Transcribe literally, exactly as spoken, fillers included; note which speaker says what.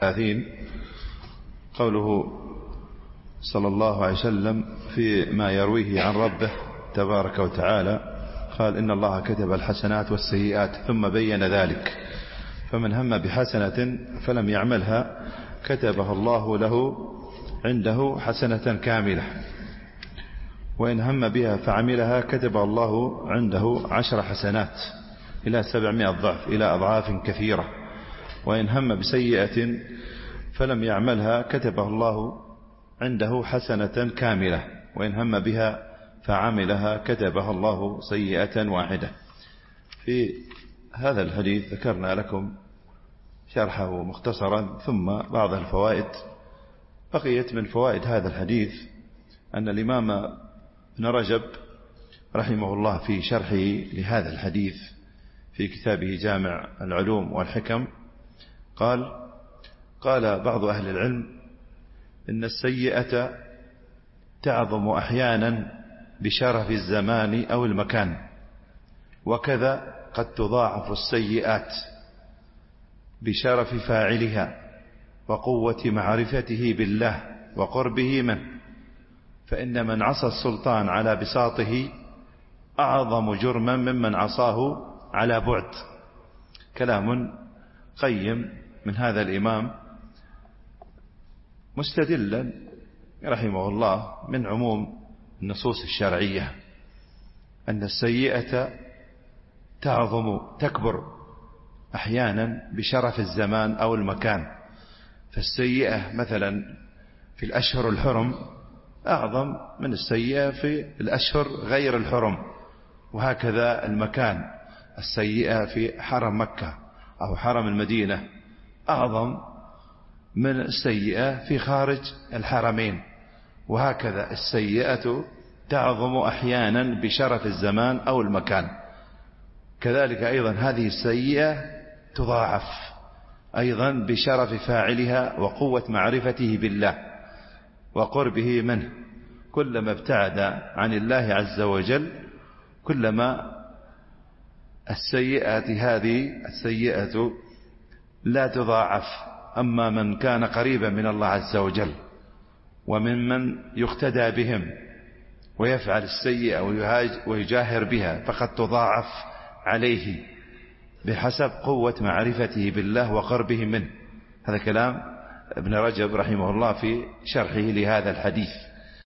Speaker 1: وثلاثين قوله صلى الله عليه وسلم فيما يرويه عن ربه تبارك وتعالى قال إن الله كتب الحسنات والسيئات ثم بين ذلك فمن هم بحسنة فلم يعملها كتبها الله له عنده حسنة كاملة وإن هم بها فعملها كتبها الله عنده عشر حسنات إلى سبعمائة ضعف إلى أضعاف كثيرة وإن هم بسيئة فلم يعملها كتبها الله عنده حسنة كاملة وإن هم بها فعملها كتبها الله سيئة واحدة. في هذا الحديث ذكرنا لكم شرحه مختصرا ثم بعض الفوائد. بقيت من فوائد هذا الحديث أن الإمام ابن رجب رحمه الله في شرحه لهذا الحديث في كتابه جامع العلوم والحكم قال قال بعض أهل العلم إن السيئة تعظم أحيانا بشرف الزمان أو المكان وكذا قد تضاعف السيئات بشرف فاعلها وقوة معرفته بالله وقربه منه فإن من عصى السلطان على بساطه أعظم جرما ممن عصاه على بعد. كلام قيم من هذا الإمام مستدلا رحمه الله من عموم النصوص الشرعية أن السيئة تعظم تكبر أحيانا بشرف الزمان أو المكان. فالسيئة مثلا في الأشهر الحرم أعظم من السيئة في الأشهر غير الحرم وهكذا المكان. السيئة في حرم مكة أو حرم المدينة أعظم من السيئة في خارج الحرمين وهكذا السيئة تعظم أحيانا بشرف الزمان أو المكان. كذلك أيضا هذه السيئة تضاعف أيضا بشرف فاعلها وقوة معرفته بالله وقربه منه. كلما ابتعد عن الله عز وجل كلما السيئات هذه السيئة لا تضاعف. أما من كان قريبا من الله عز وجل وممن يقتدى بهم ويفعل السيئة ويجاهر بها فقد تضاعف عليه بحسب قوة معرفته بالله وقربه منه. هذا كلام ابن رجب رحمه الله في شرحه لهذا الحديث.